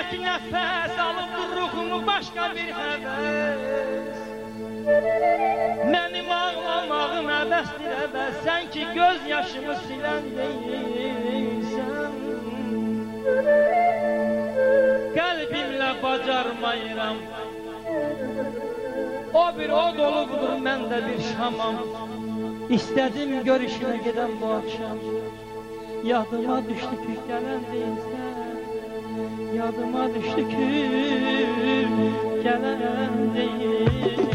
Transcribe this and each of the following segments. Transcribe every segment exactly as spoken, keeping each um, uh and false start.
tek nəfəs alıb ruhumu başqa bir həvəs. Mənim ağlamağım əbəsdir əbəs, sən ki göz yaşımı silən deyilsən. Qəlbimlə bacarmayıram, o bir od olubdur, mən də bir şamam. İstədim görüşünə gedən bu akşam, yadıma düşdü ki gələn deyilsən. Yadıma düşdü ki gələn deyilsən.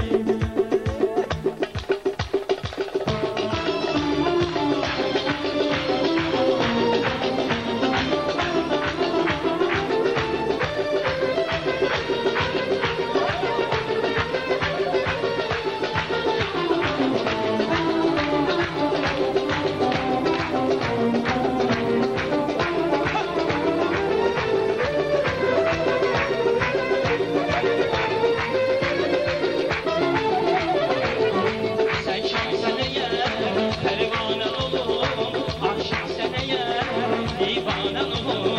Divane olur